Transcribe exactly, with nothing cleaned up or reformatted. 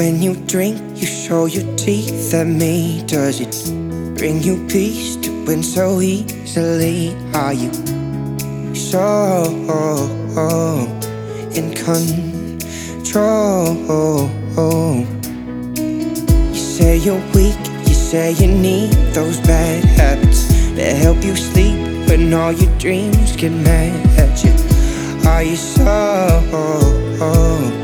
when you drink, you show your teeth at me. Does it bring you peace to win so easily? Are you so in control? You say you're weak, you say you need those bad habits that help you sleep when all your dreams get mad at you. Are you so